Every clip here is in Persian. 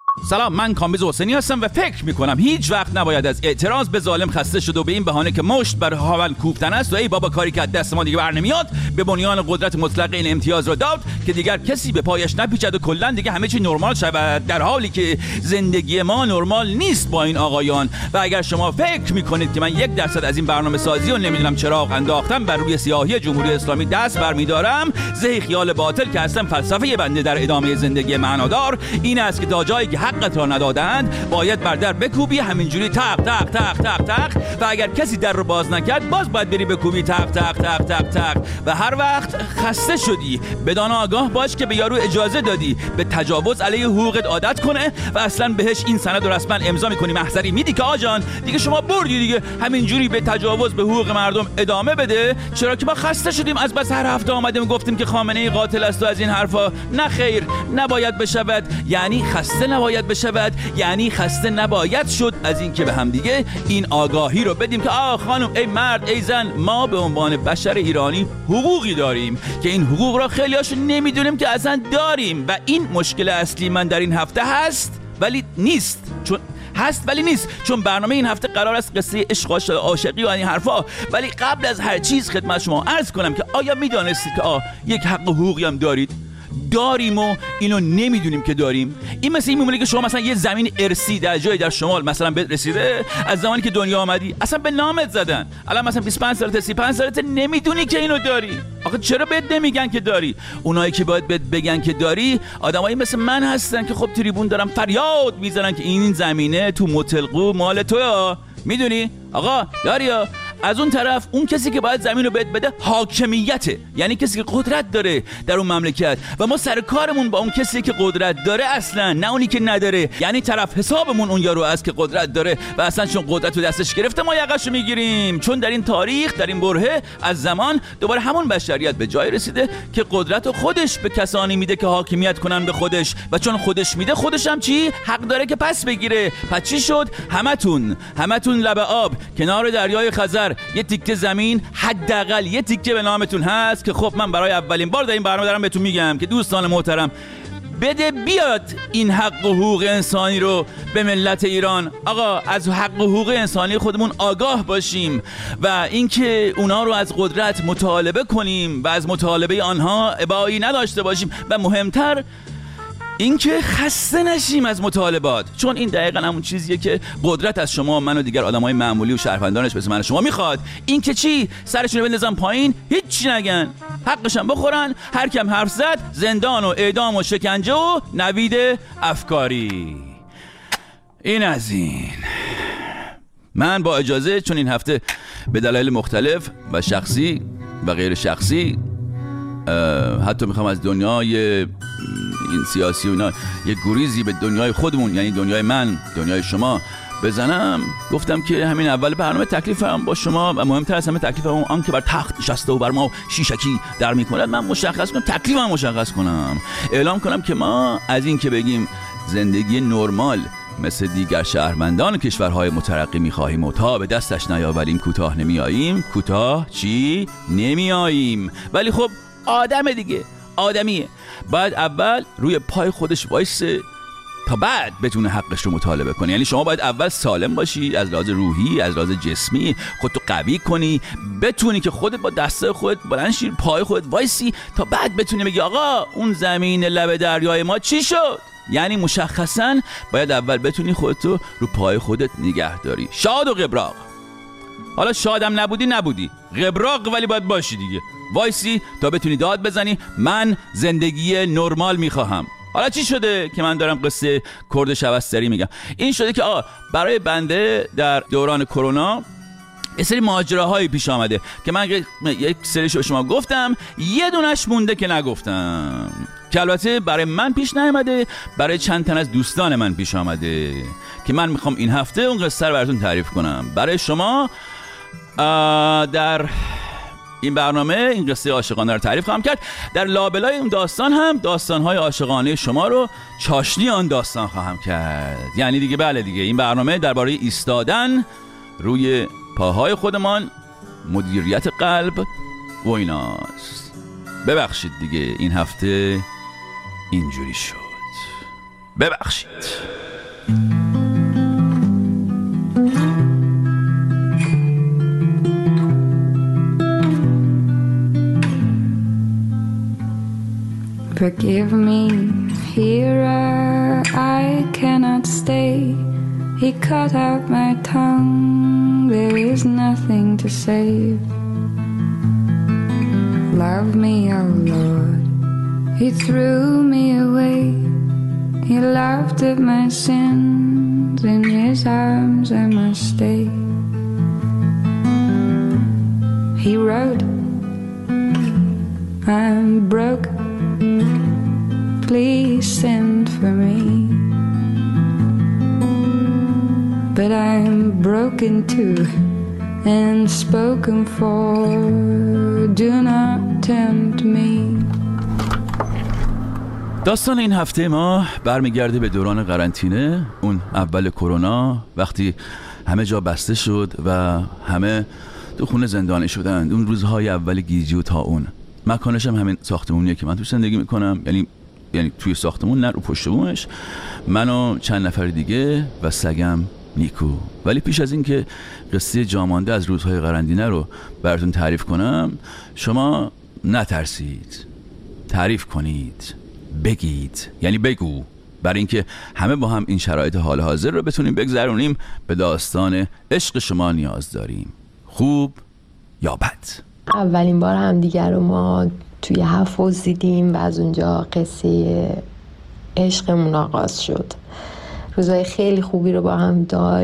سلام، من کامبیز حسینی هستم و فکر میکنم هیچ وقت نباید از اعتراض به ظالم خسته شد و به این بهانه که مشت بر هاون کوفتن است و ای بابا کاری که از دست ما دیگه بر نمیاد به بنیان قدرت مطلق این امتیاز را داد که دیگر کسی به پایش نپیچد و کلا دیگه همه چی نرمال شود، در حالی که زندگی ما نرمال نیست با این آقایان. و اگر شما فکر میکنید که من 1% از این برنامه سازی و نمیدونم چراغ انداختم بر روی سیاهی جمهوری اسلامی دست برمیدارم، زهی خیال باطل که اصلا فلسفه بنده در ادامه زندگی معنادار این است که تا جایی که حقت را ندادند باید بر در بکوبی، همینجوری تق تق تق تق تق، و اگر کسی در رو باز نکرد باز باید بری بکوبی تق تق تق تق تق. و هر وقت خسته شدی بدان آگاه باش که به یارو اجازه دادی به تجاوز علیه حقوقت عادت کنه و اصلا بهش این سند رو رسما امضا میکنی، محضری میدی که آجان دیگه شما بردی دیگه، همینجوری به تجاوز به حقوق مردم ادامه بده. چرا که ما خسته شدیم از بس هر هفته آمدیم گفتیم که خامنه ای قاتل است و از این حرفا. نه خیر، نباید بشود، یعنی خسته نباید بشود، یعنی خسته نباید شد از این که به هم دیگه این آگاهی رو بدیم که خانم، ای مرد، ای زن، ما به عنوان بشر ایرانی حقوقی داریم که این حقوق را خیلیاشو نمیدونیم که اصلا داریم. و این مشکل اصلی من در این هفته هست ولی نیست، چون برنامه این هفته قرار است قصه عشق، عاشقی و این حرفا. ولی قبل از هر چیز خدمت شما عرض کنم که آیا میدانستید که یک حق حقوقی هم داریم و اینو نمیدونیم که داریم؟ این مثل این میمونه که شما مثلا یه زمین ارثی در جایی در شمال مثلا بهت رسیده، از زمانی که دنیا آمدی اصلا به نامت زدن، الان مثلا 25 سالته 35 سالته نمیدونی که اینو داری. آخه چرا بهت نمیگن که داری؟ اونایی که باید بهت بگن که داری آدمایی مثل من هستن که خب تریبون دارن فریاد میزنن که این زمینه تو متلقو مال توئه، میدونی آقا داری. از اون طرف اون کسی که باید زمین رو بهت بده حاکمیته، یعنی کسی که قدرت داره در اون مملکت، و ما سر کارمون با اون کسی که قدرت داره اصلا، نه اونی که نداره. یعنی طرف حسابمون اون یارو است که قدرت داره و اصلا چون قدرت رو دستش گرفته ما یقه‌شو میگیریم. چون در این تاریخ، در این برهه از زمان، دوباره همون بشریت به جای رسیده که قدرت رو خودش به کسانی میده که حاکمیت کنن به خودش، و چون خودش میده خودش هم چی حق داره که پس بگیره. پس چی شد؟ همتون لب آب کنار دریای خزر یه تیکه زمین، حداقل یه تیکه به نامتون هست که خب من برای اولین بار در این برنامه دارم بهتون میگم که دوستان محترم، بده بیاد این حق و حقوق انسانی رو به ملت ایران. آقا از حق و حقوق انسانی خودمون آگاه باشیم و اینکه اونا رو از قدرت مطالبه کنیم و از مطالبه آنها ابایی نداشته باشیم، و مهمتر اینکه خسته نشیم از مطالبات، چون این دقیقاً همون چیزیه که قدرت از شما، من و دیگر آدمای معمولی و شهروندانش مثل من و شما میخواد. این که چی؟ سرشون رو بندازن پایین، هیچی نگن، حقشم بخورن، هر کم حرف زد زندان و اعدام و شکنجه و نوید افکاری. این از این. من با اجازه، چون این هفته به دلایل مختلف و شخصی و غیر شخصی حتی میخوام از دنیای این سیاسی و اینا یه گریزی به دنیای خودمون، یعنی دنیای من، دنیای شما بزنم، گفتم که همین اول برنامه تکلیفم با شما و مهمتر از همه تکلیفم آن که بر تخت نشسته و بر ما شیشکی در میکند من مشخص کنم، تکلیفم مشخص کنم، اعلام کنم که ما از این که بگیم زندگی نرمال مثل دیگر شهروندان کشورهای مترقی می‌خواهیم و تا به دستش نیاوریم کوتاه نمیاییم. کوتاه چی؟ نمیاییم. ولی خب آدم دیگه، آدمیه، باید اول روی پای خودش وایسه تا بعد بتونه حقش رو مطالبه کنه. یعنی شما باید اول سالم باشی از لحاظ روحی، از لحاظ جسمی، خودتو قوی کنی، بتونی که خودت با دسته خودت بلند شی، پای خودت وایسی، تا بعد بتونی بگی آقا اون زمین لب دریای ما چی شد. یعنی مشخصاً باید اول بتونی خودتو رو پای خودت نگه داری. شاد و قبراق. حالا شادم نبودی قبراق ولی باید باشی دیگه، وایسی تا بتونی داد بزنی من زندگی نرمال میخواهم. حالا چی شده که من دارم قصه کرد شبستری میگم؟ این شده که برای بنده در دوران کرونا یه سری ماجراهایی پیش آمده که من یک سریش رو شما گفتم، یه دونش مونده که نگفتم، که البته برای من پیش نیامده، برای چند تن از دوستان من پیش آمده که من میخوام این هفته اون قصه رو براتون تعریف کنم برای شما. در این برنامه این قصه عاشقانه رو تعریف خواهم کرد. در لابلای اون داستان هم داستان‌های عاشقانه شما رو چاشنی آن داستان خواهم کرد. یعنی دیگه بله دیگه این برنامه درباره ایستادن روی پاهای خودمان، مدیریت قلب و ایناست. ببخشید دیگه این هفته اینجوری شد، ببخشید. Forgive me, hearer, I cannot stay. He cut out my tongue, there is nothing to save. Love me, oh Lord, He threw me away. He laughed at my sins, in His arms I must stay. He wrote, I'm broke, please send for me. But I'm broken too and spoken for, do not tempt me. داستان این هفته ما برمیگرده به دوران قرنطینه، اون اول کرونا، وقتی همه جا بسته شد و همه تو خونه زندانی شدند. اون روزهای اول گیجی و طاعون. مکانش هم همین ساختمونیه که من توش زندگی میکنم، یعنی توی ساختمون، نه رو پشت بومش، من و چند نفر دیگه و سگم نیکو. ولی پیش از این که قصه جامانده از روزهای قرنطینه رو براتون تعریف کنم، شما نترسید، تعریف کنید، بگید، یعنی بگو، برای اینکه همه با هم این شرایط حال حاضر رو بتونیم بگذرونیم. به داستان عشق شما نیاز داریم، خوب یا بد. اولین بار هم دیگر رو ما توی حفظ دیدیم و از اونجا قصه عشقمون آغاز شد. روزهای خیلی خوبی رو با هم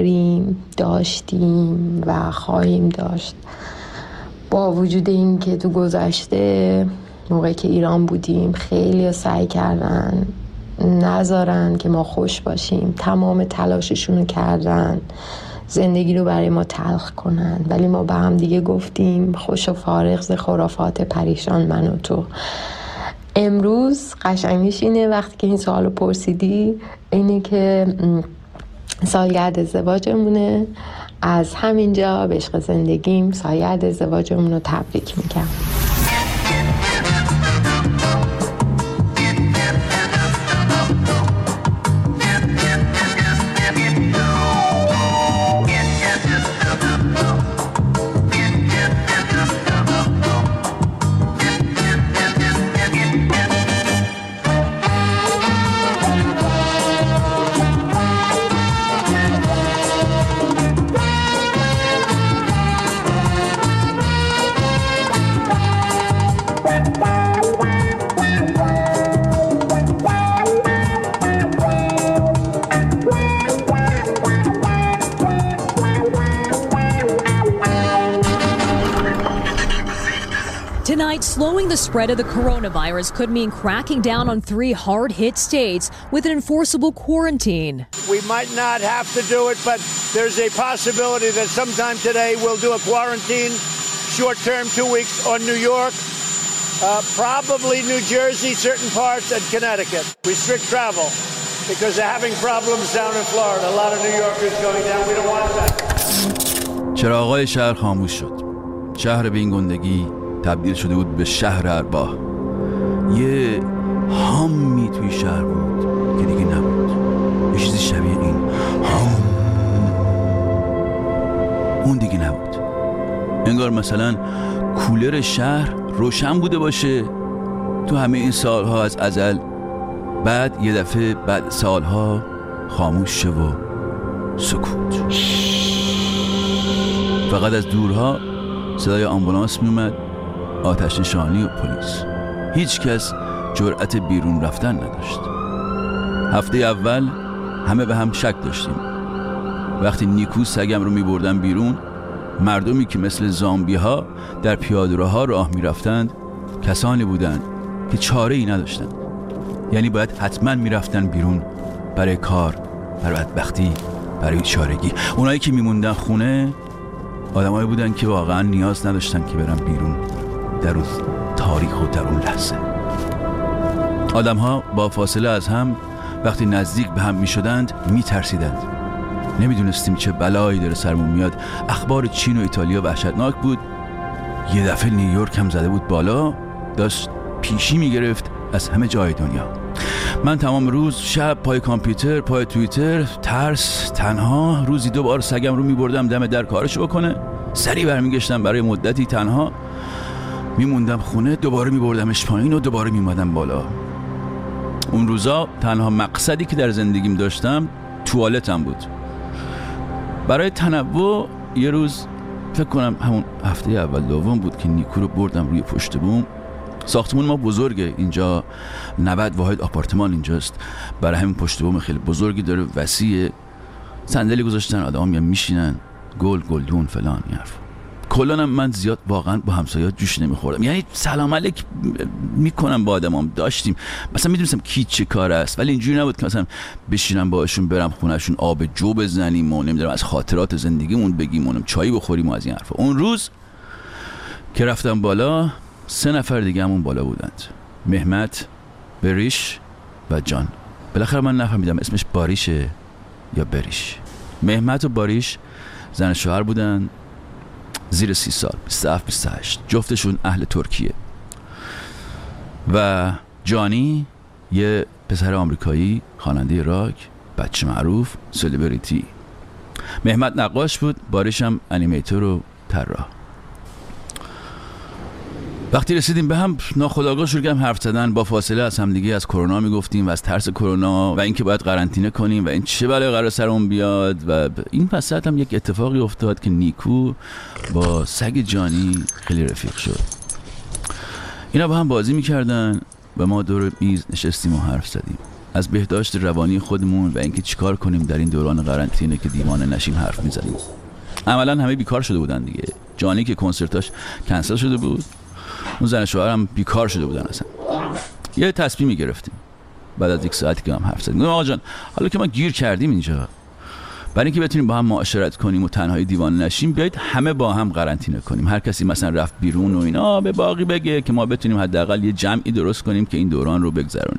داشتیم و خواهیم داشت. با وجود این که تو گذشته موقعی که ایران بودیم خیلی سعی کردن نذارن که ما خوش باشیم، تمام تلاششون رو کردن زندگی رو برای ما تلخ کنن، ولی ما به هم دیگه گفتیم خوش و فارغ ز خرافات پریشان من و تو. امروز قشنگیش اینه وقتی که این سوالو پرسیدی، اینه که سالگرد ازدواجمونه. از همینجا به عشق زندگیم سالگرد ازدواجمون رو تبریک میگم. Tonight, slowing the spread of the coronavirus could mean cracking down on 3 hard-hit states with an enforceable quarantine. We might not have to do it, but there's a possibility that sometime today we'll do a quarantine, short-term, 2 weeks on New York, probably New Jersey, certain parts, and Connecticut. Restrict travel because they're having problems down in Florida. A lot of New Yorkers going down. We don't want that. چراغای شهر خاموش شد. شهر به این گندگی تبدیل شده بود به شهر ارباح. یه هامی توی شهر بود که دیگه نبود. یه چیزی شبیه این هام، اون دیگه نبود. انگار مثلا کولر شهر روشن بوده باشه تو همه این سالها از ازل، بعد یه دفعه بعد سالها خاموش شه و سکوت. فقط از دورها صدای آمبولانس می اومد، آتش نشانی و پلیس. هیچ کس جرأت بیرون رفتن نداشت. هفته اول همه به هم شک داشتیم. وقتی نیکو سگم رو می بردن بیرون، مردمی که مثل زامبی ها در پیاده‌روها راه می رفتند کسانی بودند که چاره ای نداشتند. یعنی باید حتما می رفتن بیرون برای کار، برای بدبختی، برای چارگی. اونایی که می موندن خونه آدمایی بودن که واقعا نیاز نداشتن که برن بیرون در اون تاریخ و در اون لحظه. آدم‌ها با فاصله از هم وقتی نزدیک به هم می شدند می ترسیدند. نمیدونستیم چه بلایی داره سرمون میاد. اخبار چین و ایتالیا وحشتناک بود. یه دفعه نیویورک هم زده بود بالا، داشت پیشی میگرفت از همه جای دنیا. من تمام روز شب پای کامپیوتر، پای توییتر، ترس، تنها. روزی 2 بار سگم رو میبردم دم در کارشو بکنه، سریع برمیگشتم برای مدتی تنها میموندم خونه، دوباره میبردمش پایین و دوباره میمادم بالا. اون روزا تنها مقصدی که در زندگیم داشتم توالتم بود. برای تنوع یه روز فکر کنم همون هفته اول دوم بود که نیکو رو بردم روی پشت بوم. ساختمون ما بزرگه، اینجا 90 واحد آپارتمان اینجاست، برای همین پشت بوم خیلی بزرگی داره، وسیعه. صندلی گذاشتن، آدم میان میشینن، گلدون فلان این حرف. کلانم من زیاد واقعا با همسایه‌ها جوش نمیخوردم، یعنی سلام علیک میکنم با آدمام، داشتیم مثلا میدونستم کی چه کار است، ولی اینجوری نبود که مثلا بشینم باهاشون برم خونهشون آب جو بزنیم و نمیدونم از خاطرات زندگیمون بگیم و چای بخوریم و از این حرفا. اون روز که رفتم بالا 3 نفر دیگه همون بالا بودند، مهمت، بریش و جان. بالاخره من نفهمیدم اسمش باریشه یا بریش. مهمت و باریش زن شوهر بودن، زیر 30 سال، 27-28. جفتشون اهل ترکیه. و جانی یه پسر آمریکایی، خواننده راک، بچه معروف، سلبریتی. مهمت نقاش بود، باریش هم انیمیتور و طراح. وقتی رسیدیم به هم ناخودآگاه شروع کردیم حرف زدن، با فاصله از همدیگه از کرونا میگفتیم و از ترس کرونا و اینکه باید قرنطینه کنیم و این چه بلایی قرار سرمون بیاد. و این وسط هم یک اتفاقی افتاد که نیکو با سگ جانی خیلی رفیق شد. اینا با هم بازی میکردن و ما دور میز نشستیم و حرف زدیم از بهداشت روانی خودمون و اینکه چیکار کنیم در این دوران قرنطینه که دیوانه نشیم حرف میزدیم. عملاً همه بیکار شده بودن دیگه. جانی که کنسرتاش کنسل شده بود، اون زن شوهرم بیکار شده بودن اصلا. یه تصمیمی گرفتیم بعد از 1 ساعتی که هم حرف زدیم. آقا جان حالا که ما گیر کردیم اینجا، برای اینکه بتونیم با هم معاشرت کنیم و تنهایی دیوانه نشیم، بیایید همه با هم قرنطینه کنیم. هر کسی مثلا رفت بیرون و اینا به باقی بگه که ما بتونیم حداقل یه جمعی درست کنیم که این دوران رو بگذرونیم.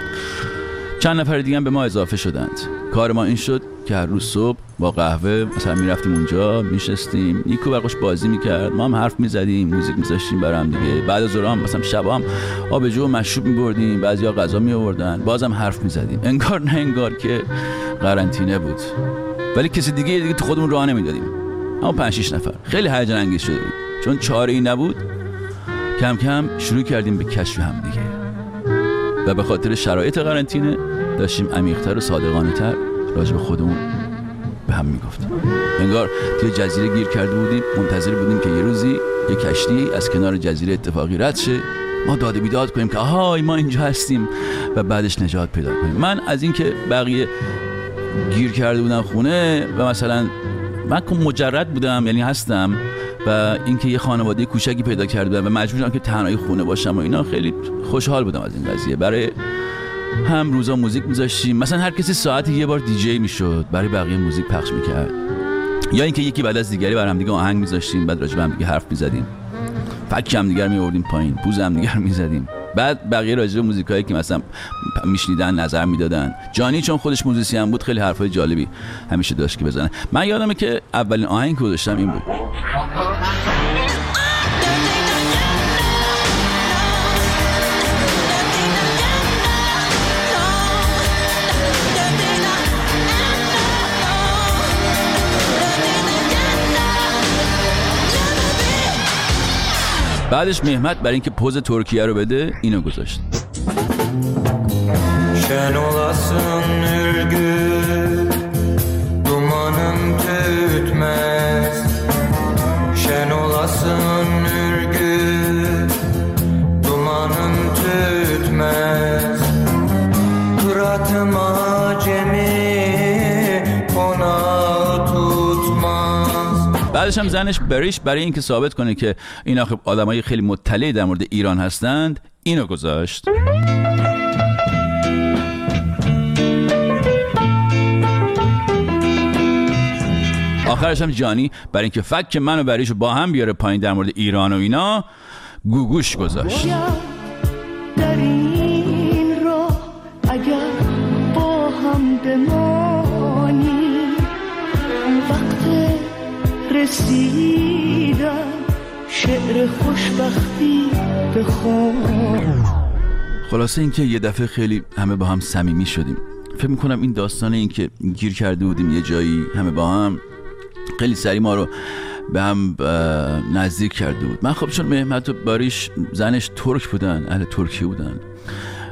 چند نفر دیگه هم به ما اضافه شدند. کار ما این شد که هر روز صبح با قهوه مثلا میرفتیم اونجا میشستیم، نیکو برقش بازی میکرد، ما هم حرف میزدیم، موزیک میذاشتیم برام دیگه. بعد از ظهر مثلا شبا هم آبجو و مشروب میبردیم، بعضیا غذا میآوردن، بازم حرف میزدیم. انگار نه انگار که قرنطینه بود، ولی کسی دیگه تو خودمون راه نمیدادیم. اما 5-6 نفر خیلی هیجان انگیز شده بود، چون چاره‌ای نبود. کم کم شروع کردیم به کشف هم دیگه و به خاطر شرایط قرنطینه داشتیم عمیق‌تر و صادقانه‌تر راجع به خودمون به هم میگفتیم. انگار توی جزیره گیر کرده بودیم، منتظر بودیم که یه روزی یه کشتی از کنار جزیره اتفاقی رد شه، ما داد و بیداد کنیم که آهای ما اینجا هستیم و بعدش نجات پیدا کنیم. من از این که بقیه گیر کرده بودن خونه و مثلا من مجرد بودم، یعنی هستم، و اینکه یه خانواده کوچکی پیدا کرده و مجبور شدم که تنهایی خونه باشم و اینا، خیلی خوشحال بودم از این قضیه. برای هم روزا موزیک میذاشتیم، مثلا هر کسی ساعتی یه بار دیجی میشد، برای بقیه موزیک پخش میکرد، یا اینکه یکی بعد از دیگری برام دیگه آهنگ میذاشتیم، بعد راجع به هم دیگه حرف میزدیم، فک هم دیگه میآوردیم پایین، پوز هم دیگه میزدیم، بعد بقیه راجع به موزیکایی که مثلا میشنیدن نظر میدادن. جانی چون خودش موزیسین بود خیلی حرفای جالبی همیشه داشت که بزنه. من یادمه که اولین آهنگ که گذاشتم این بود. بعدش مهمت برای اینکه پوز ترکیه رو بده اینو گذاشت. شن olasın ürgü dumanın tütmez şen olasın ürgü dumanın tütmez kıratım acemi konağı tutmaz. بعدش هم زنش بریش برای اینکه ثابت کنه که این آدمای خیلی مطلع در مورد ایران هستند اینو گذاشت. آخرش هم جانی برای اینکه فک منو بریشو با هم بیاره پایین در مورد ایران و اینا گوگوش گذاشت. در این راه اگر با هم بمانی وقت رسیدن شعر خوشبختی بخون. خلاصه اینکه یه دفعه خیلی همه با هم صمیمی شدیم. فکر میکنم این داستان این که گیر کرده بودیم یه جایی همه با هم خیلی سریع ما رو به هم نزدیک کرده بود. من خب چون مهمت و باریش زنش ترک بودن، اهل ترکیه بودن،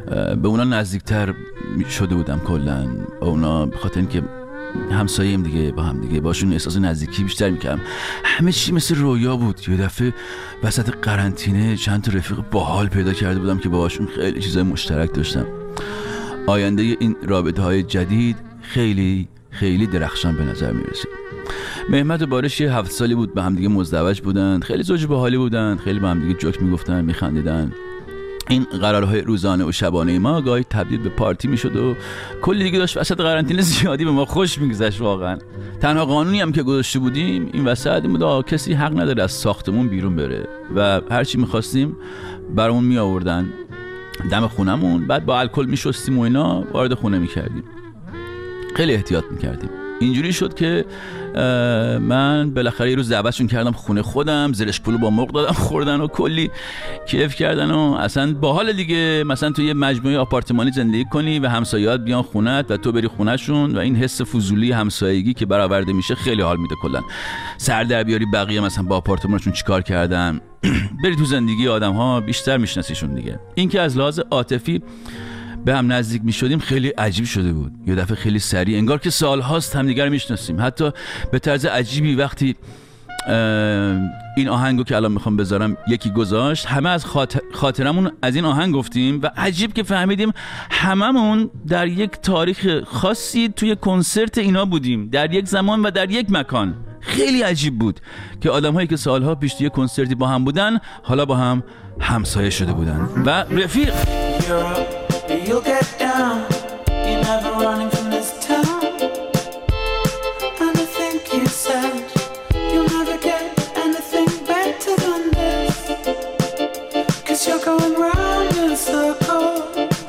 به اونا نزدیکتر شده بودم کلا. اونا به خاطر اینکه همسایه‌ایم دیگه، با هم دیگه باشون احساس نزدیکی بیشتر میکردم. همه چی مثل رویا بود. یه دفعه وسط قرنطینه چند تا رفیق باحال پیدا کرده بودم که باهاشون خیلی چیزای مشترک داشتم. آینده این رابطه‌های جدید خیلی خیلی درخشان به نظر میرسید. مهمت و بارش 7 سالی بود به هم دیگه مزدوج بودن، خیلی زوج باحالی بودن، خیلی به هم دیگه جوک میگفتن، میخندیدن. این قرارهای روزانه و شبانه ما گاهی تبدیل به پارتی میشد و کلی دیگه داشت وسط قرنطینه زیادی به ما خوش میگذشت. واقعا تنها قانونی هم که گذاشته بودیم این وسط این بود کسی حق نداره از ساختمون بیرون بره و هر چی می‌خواستیم برامون میآوردن دم خونمون، بعد با الکل میشستیم و اینا وارد خونه میکردیم. خیلی احتیاط میکردیم. اینجوری شد که من بالاخره یه روز دعوتشون کردم خونه خودم، زرش پولو با مرغ دادم خوردن و کلی کیف کردن و اصلا باحال دیگه. مثلا تو یه مجموعه آپارتمانی زندگی کنی و همسایه‌ات بیان خونت و تو بری خونهشون و این حس فضولی همسایگی که برآورده میشه خیلی حال میده. کلا سر در بیاری بقیه مثلا با آپارتمانشون چیکار کردن، بری تو زندگی آدم‌ها بیشتر میشناسیشون دیگه. این که از لحاظ عاطفی به هم نزدیک می شدیم خیلی عجیب شده بود. یه دفعه خیلی سریع انگار که سال هاست همدیگر رو میشناسیم. حتی به طرز عجیبی وقتی این آهنگو که الان میخوام بذارم یکی گذاشت، همه از خاطرمون از این آهنگ گفتیم و عجیب که فهمیدیم هممون در یک تاریخ خاصی توی کنسرت اینا بودیم، در یک زمان و در یک مکان. خیلی عجیب بود که آدم‌هایی که سالها پیش توی کنسرتی با هم بودن حالا با هم همسایه شده بودن و رفیق. You'll get down, you're never running from this town. And I think you said you'll never get anything better than this, 'cause you're going round in circles,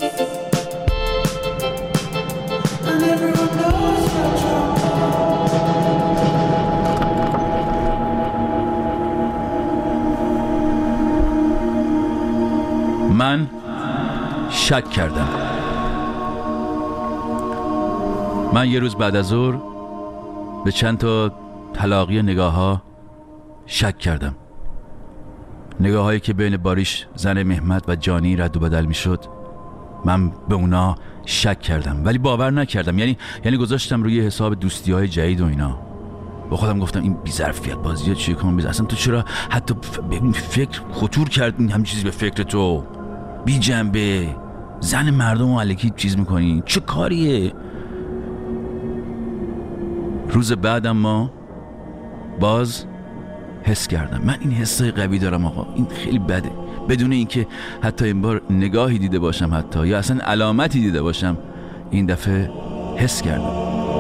and everyone knows your trouble. من شک کردم. من یه روز بعد از ظهر به چند تا تلاقی نگاه ها شک کردم. نگاه هایی که بین باریش زن مهمت و جانی رد و بدل می شد. من به اونا شک کردم ولی باور نکردم. یعنی گذاشتم روی حساب دوستی های جدید و اینا. با خودم گفتم این بی‌ظرفیت بازی ها چیه کنم اصلا تو چرا حتی فکر خطور کردین هم چیزی به فکر تو بی جنبه زن مردم رو الکی چیز میکنی چه کاریه. روز بعدم ما باز حس کردم. من این حسای قوی دارم آقا، این خیلی بده، بدون اینکه حتی این بار نگاهی دیده باشم حتی یا اصلا علامتی دیده باشم این دفعه حس کردم.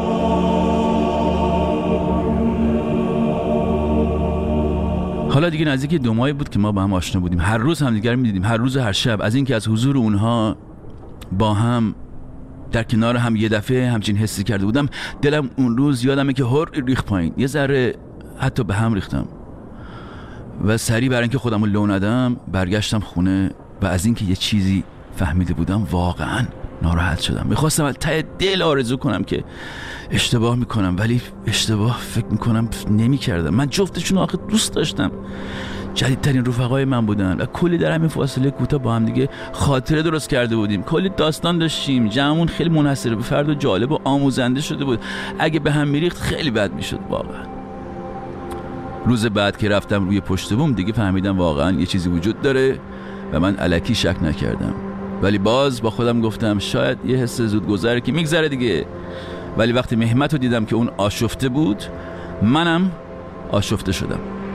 حالا دیگه نزدیک 2 ماه بود که ما با هم آشنا بودیم. هر روز همدیگر می‌دیدیم، هر روز و هر شب. از اینکه از حضور اونها با هم در کنار هم یه دفعه همچین حسی کرده بودم، دلم اون روز یادمه که هر ریخت پایین، یه ذره حتی به هم ریختم و سریع برای اینکه خودم رو لو ندم برگشتم خونه و از اینکه یه چیزی فهمیده بودم واقعا ناراحت شدم. میخواستم از ته دل آرزو کنم که اشتباه میکنم ولی اشتباه فکر میکنم نمیکردم. من جفتشون آخه دوست داشتم، جدیدترین رفقای من بودن و کلی در همین فاصله کوتاه با هم دیگه خاطره درست کرده بودیم، کلی داستان داشتیم، جمعمون خیلی منحصر به فرد و جالب و آموزنده شده بود. اگه به هم میریخت خیلی بد میشد واقعا. روز بعد که رفتم روی پشت بوم دیگه فهمیدم واقعا یه چیزی وجود داره و من الکی شک نکردم، ولی باز با خودم گفتم شاید یه حس زودگذره که میگذره دیگه. ولی وقتی مهمت رو دیدم که اون آشفته بود منم آشفته شدم.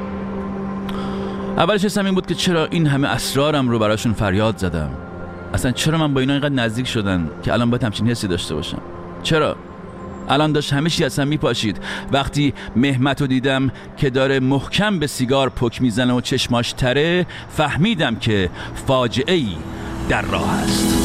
اولش حسم این بود که چرا این همه اسرارم رو براشون فریاد زدم، اصلا چرا من با اینا اینقدر نزدیک شدن که الان باید همچین حسی داشته باشم. چرا الان داشت همه چی اصلا میپاشید. وقتی مهمت رو دیدم که داره محکم به سیگار پک میزنه و چشماش تره فهمیدم که فاجعه‌ای در راه است.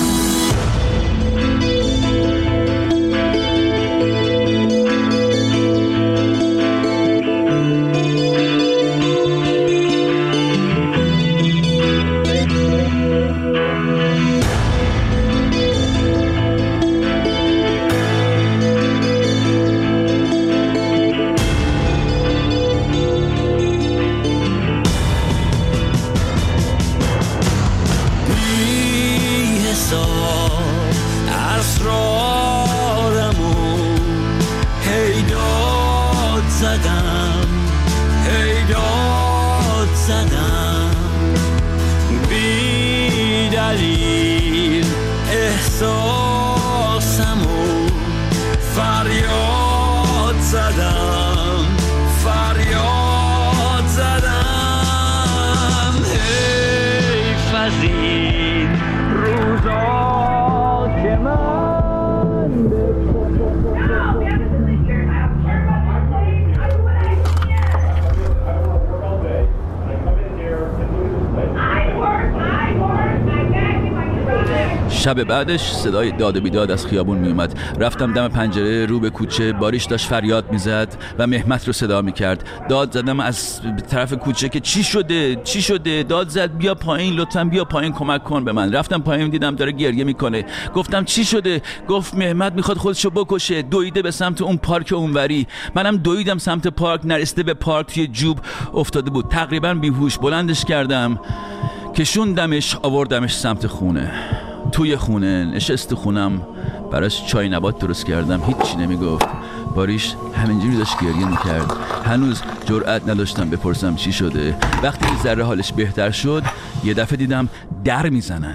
شب بعدش صدای داد و بیداد از خیابون می اومد. رفتم دم پنجره رو به کوچه. باریش داشت فریاد میزد و مهمت رو صدا میکرد. داد زدم از طرف کوچه که چی شده. داد زد بیا پایین لطفاً، بیا پایین کمک کن به من. رفتم پایین دیدم داره گریه میکنه. گفتم چی شده؟ گفت مهمت میخواد خودشو بکشه. دویده به سمت اون پارک اونوری. منم دویدم سمت پارک. نرسیده به پارک توی جوب افتاده بود، تقریبا بیهوش. بلندش کردم، کشوندمش، آوردمش سمت خونه. توی خونه نشست خونم، براش چای نبات درست کردم. هیچی نمیگفت. باریش همینجوری داشت گریه میکرد. هنوز جرئت نداشتم بپرسم چی شده. وقتی ذره حالش بهتر شد یه دفعه دیدم در میزنن.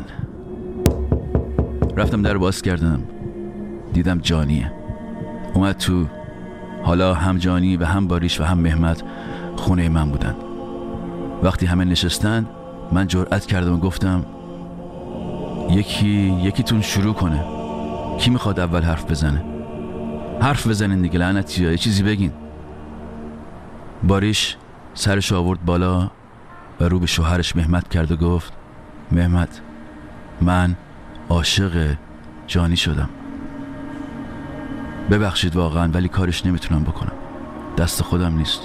رفتم در باز کردم، دیدم جانیه اومد تو. حالا هم جانی و هم باریش و هم مهمت خونه من بودن. وقتی همه نشستن من جرئت کردم و گفتم یکیتون شروع کنه. کی میخواد اول حرف بزنه؟ حرف بزنین دیگه لعنتی‌ها، یه چیزی بگین. باریش سرش آورد بالا و رو به شوهرش مهمت کرد و گفت مهمت، من عاشق جانی شدم. ببخشید واقعا، ولی کارش نمیتونم بکنم، دست خودم نیست.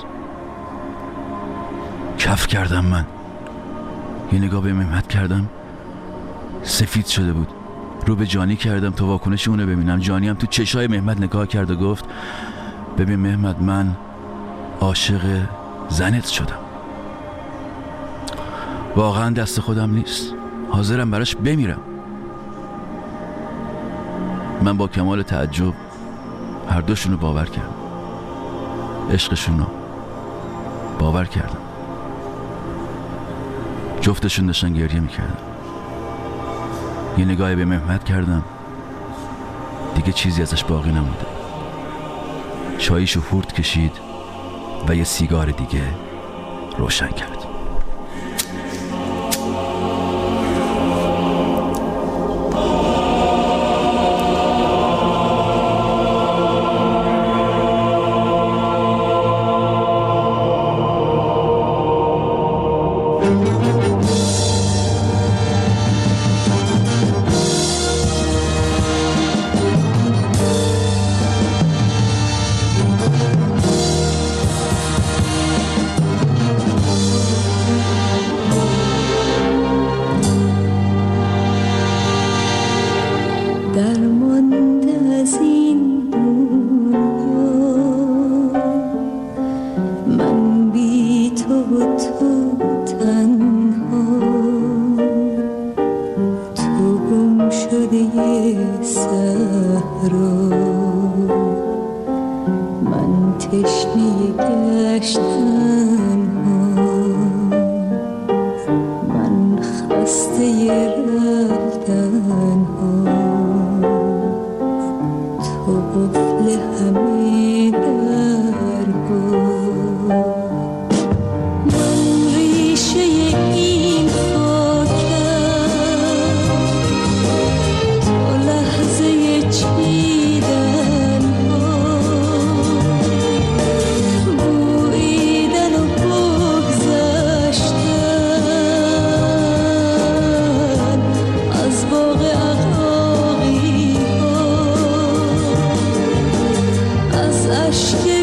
کف کردم. من یه نگاه به مهمت کردم، سفید شده بود. رو به جانی کردم تا واکنش اونو ببینم. جانی هم تو چشای مهمت نگاه کرد و گفت ببین مهمت، من عاشق زنت شدم. واقعا دست خودم نیست، حاضرم براش بمیرم. من با کمال تعجب هر دوشونو باور کردم، عشقشونو باور کردم. جفتشون داشتن گریه میکردن. یه نگاهی به مهمت کردم، دیگه چیزی ازش باقی نمونده. چاییشو هورد کشید و یه سیگار دیگه روشن کرد. تشنه گشتن ها، من خسته رفتن ها، تو قفل همه در ها. من ریشه این خاکم، تو لحظه چیدن ها، بویدن و بگذشتن از باغ عقاقی ها، از اشک